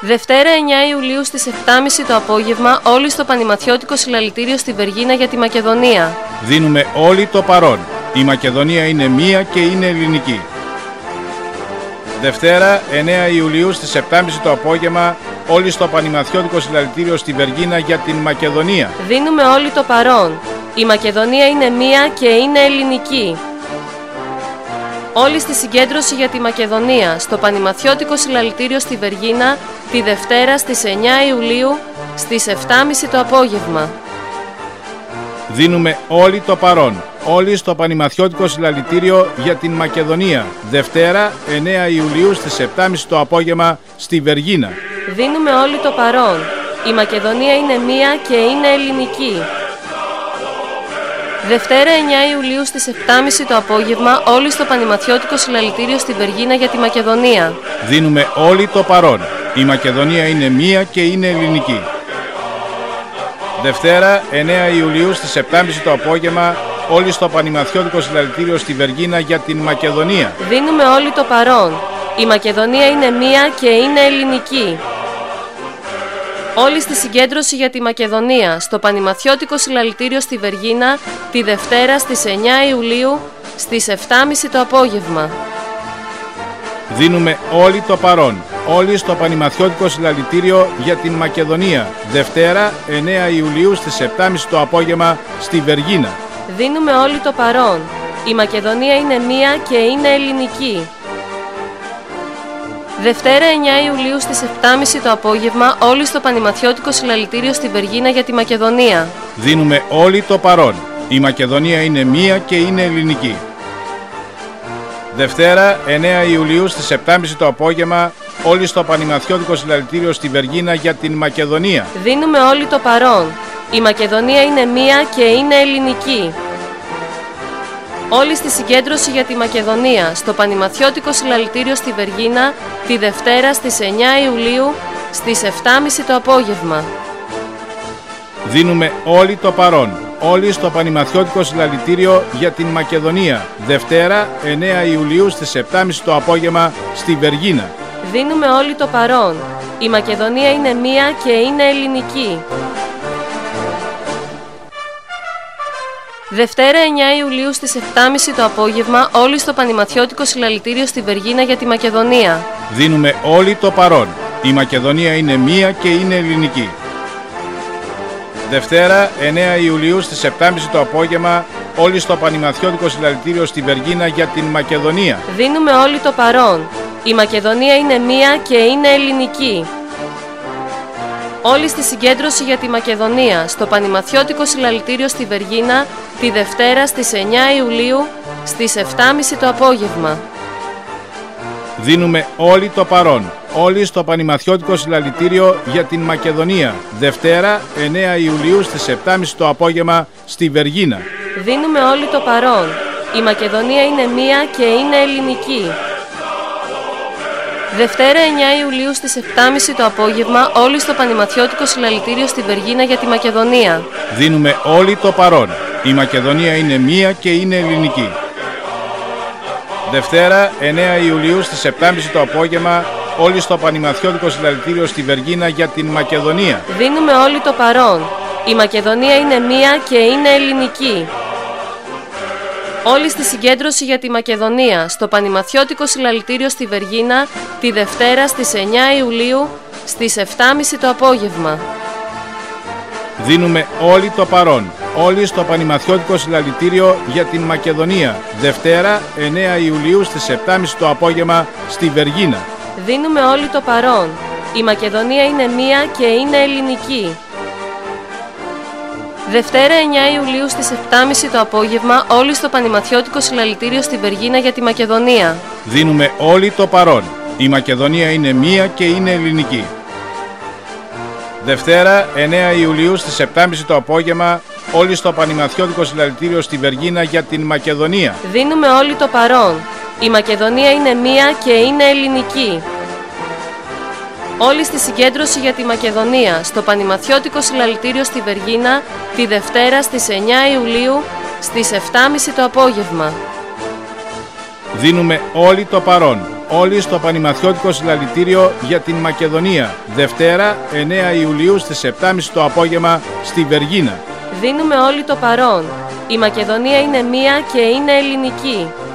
Δευτέρα 9 Ιουλίου στις 7.30 το απόγευμα, όλοι στο Πανημαθιώτικο Συλλαλητήριο στη Βεργίνα για τη Μακεδονία. Δίνουμε όλοι το παρόν. Η Μακεδονία είναι μία και είναι ελληνική. Δευτέρα 9 Ιουλίου στις 7.30 το απόγευμα, όλοι στο Πανημαθιώτικο Συλλαλητήριο στη Βεργίνα για την Μακεδονία. Δίνουμε όλοι το παρόν. Η Μακεδονία είναι μία και είναι ελληνική. Όλοι στη συγκέντρωση για τη Μακεδονία, στο Πανημαθιώτικο Συλλαλητήριο στη Βεργίνα, τη Δευτέρα στις 9 Ιουλίου, στις 7.30 το απόγευμα. Δίνουμε όλοι το παρόν. Όλοι στο Πανημαθιώτικο Συλλαλητήριο για την Μακεδονία, Δευτέρα 9 Ιουλίου στις 7.30 το απόγευμα στη Βεργίνα. Δίνουμε όλοι το παρόν. Η Μακεδονία είναι μία και είναι ελληνική. Δευτέρα 9 Ιουλίου στις 7.30 το απόγευμα, όλοι στο Πανημαθιώτικο Συλλαλητήριο στη Βεργίνα για τη Μακεδονία. Δίνουμε όλοι το παρόν. Η Μακεδονία είναι μία και είναι ελληνική. Δευτέρα 9 Ιουλίου στις 7.30 το απόγευμα, όλοι στο Πανημαθιώτικο Συλλαλητήριο στη Βεργίνα για την Μακεδονία. Δίνουμε όλοι το παρόν. Η Μακεδονία είναι μία και είναι ελληνική. Όλοι στη συγκέντρωση για τη Μακεδονία, στο Πανημαθιώτικο Συλλαλητήριο στη Βεργίνα, τη Δευτέρα στις 9 Ιουλίου, στις 7.30 το απόγευμα. Δίνουμε όλοι το παρόν. Όλοι στο Πανημαθιώτικο Συλλαλητήριο για την Μακεδονία, Δευτέρα 9 Ιουλίου στις 7.30 το απόγευμα στη Βεργίνα. Δίνουμε όλοι το παρόν. Η Μακεδονία είναι μία και είναι ελληνική. Δευτέρα 9 Ιουλίου στις 7.30 το απόγευμα, όλοι στο Πανημαθιώτικο Συλλαλητήριο στη Βεργίνα για τη Μακεδονία. Δίνουμε όλοι το παρόν. Η Μακεδονία είναι μία και είναι ελληνική. Δευτέρα 9 Ιουλίου στις 7.30 το απόγευμα, όλοι στο Πανημαθιώτικο Συλλαλητήριο στη Βεργίνα για την Μακεδονία. Δίνουμε όλοι το παρόν. Η Μακεδονία είναι μία και είναι ελληνική. Όλοι στη συγκέντρωση για τη Μακεδονία, στο Πανημαθιώτικο Συλλαλητήριο στη Βεργίνα, τη Δευτέρα στις 9 Ιουλίου, στις 7.30 το απόγευμα. Δίνουμε όλοι το παρόν. Όλοι στο Πανημαθιώτικο Συλλαλητήριο για την Μακεδονία, Δευτέρα 9 Ιουλίου στις 7.30 το απόγευμα στη Βεργίνα. Δίνουμε όλοι το παρόν. Η Μακεδονία είναι μία και είναι ελληνική. Δευτέρα 9 Ιουλίου στις 7.30 το απόγευμα, όλοι στο Πανημαθιώτικο Συλλαλητήριο στη Βεργίνα για τη Μακεδονία. Δίνουμε όλοι το παρόν. Η Μακεδονία είναι μία και είναι ελληνική. Δευτέρα 9 Ιουλίου στις 7.30 το απόγευμα, όλοι στο Πανημαθιώτικο Συλλαλητήριο στη Βεργίνα για την Μακεδονία. Δίνουμε όλοι το παρόν. Η Μακεδονία είναι μία και είναι ελληνική. Όλοι στη συγκέντρωση για τη Μακεδονία, στο Πανημαθιώτικο Συλλαλητήριο στη Βεργίνα, τη Δευτέρα στις 9 Ιουλίου, στις 7.30 το απόγευμα. Δίνουμε όλοι το παρόν. Όλοι στο Πανημαθιώτικο Συλλαλητήριο για την Μακεδονία, Δευτέρα 9 Ιουλίου στις 7.30 το απόγευμα στη Βεργίνα. Δίνουμε όλοι το παρόν. Η Μακεδονία είναι μία και είναι ελληνική. Δευτέρα 9 Ιουλίου στις 7.30 το απόγευμα, όλοι στο Πανημαθιώτικο Συλλαλητήριο στη Βεργίνα για τη Μακεδονία. Δίνουμε όλοι το παρόν. Η Μακεδονία είναι μία και είναι ελληνική. Δευτέρα 9 Ιουλίου στις 7.30 το απόγευμα, όλοι στο Πανημαθιώτικο Συλλαλητήριο στη Βεργίνα για την Μακεδονία. Δίνουμε όλοι το παρόν. Η Μακεδονία είναι μία και είναι ελληνική. Όλοι στη συγκέντρωση για τη Μακεδονία, στο Πανημαθιώτικο Συλλαλητήριο στη Βεργίνα, τη Δευτέρα στις 9 Ιουλίου, στις 7.30 το απόγευμα. Δίνουμε όλοι το παρόν. Όλοι στο Πανημαθιώτικο Συλλαλητήριο για την Μακεδονία, Δευτέρα 9 Ιουλίου στις 7.30 το απόγευμα στη Βεργίνα. Δίνουμε όλοι το παρόν. Η Μακεδονία είναι μία και είναι ελληνική. Δευτέρα 9 Ιουλίου στις 7.30 το απόγευμα, όλοι στο Πανημαθιώτικο Συλλαλητήριο στη Βεργίνα για τη Μακεδονία. Δίνουμε όλοι το παρόν. Η Μακεδονία είναι μία και είναι ελληνική. Δευτέρα 9 Ιουλίου στις 7.30 το απόγευμα, όλοι στο Πανημαθιώτικο Συλλαλητήριο στη Βεργίνα για την Μακεδονία. Δίνουμε όλοι το παρόν. Η Μακεδονία είναι μία και είναι ελληνική. Όλοι στη συγκέντρωση για τη Μακεδονία, στο Πανημαθιώτικο Συλλαλητήριο στη Βεργίνα, τη Δευτέρα στις 9 Ιουλίου, στις 7.30 το απόγευμα. Δίνουμε όλοι το παρόν. όλοι στο Πανημαθιώτικο Συλλαλητήριο για την Μακεδονία, Δευτέρα 9 Ιουλίου στις 7.30 το απόγευμα στη Βεργίνα. Δίνουμε όλοι το παρόν. Η Μακεδονία είναι μία και είναι ελληνική.